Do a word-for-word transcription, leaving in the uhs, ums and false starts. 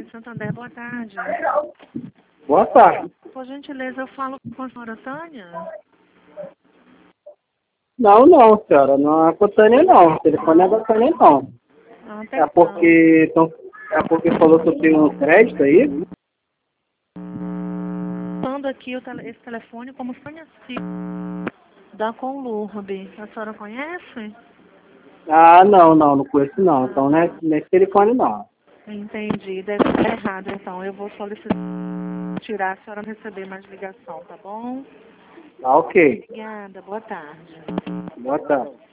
Santander, boa tarde. Boa tarde. Por gentileza, eu falo com a senhora Tânia? Não, não, senhora. Não é com a Tânia, não. O telefone não é da Tânia, não. Ah, É porque, então, é porque falou que eu tenho um crédito aí? Usando aqui o tele, esse telefone como Tânia Silva, da Conlurb. A senhora conhece? Ah, não, não. Não conheço, não. Então, não é nesse telefone, não. Entendi. Deve estar errado, então. Eu vou solicitar tirar a senhora não receber mais ligação, tá bom? Tá ok. Obrigada. Boa tarde. Boa tarde.